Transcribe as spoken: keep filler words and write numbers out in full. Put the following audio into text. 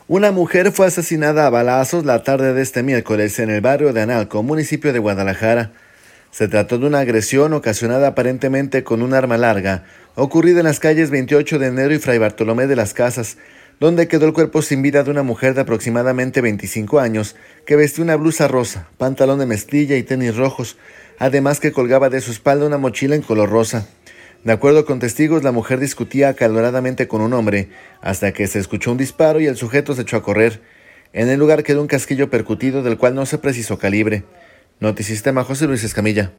Una mujer fue asesinada a balazos la tarde de este miércoles en el barrio de Analco, municipio de Guadalajara. Se trató de una agresión ocasionada aparentemente con un arma larga, ocurrida en las calles veintiocho de enero y Fray Bartolomé de las Casas, donde quedó el cuerpo sin vida de una mujer de aproximadamente veinticinco años, que vestía una blusa rosa, pantalón de mezclilla y tenis rojos, además que colgaba de su espalda una mochila en color rosa. De acuerdo con testigos, la mujer discutía acaloradamente con un hombre, hasta que se escuchó un disparo y el sujeto se echó a correr. En el lugar quedó un casquillo percutido del cual no se precisó calibre. Notisistema, José Luis Escamilla.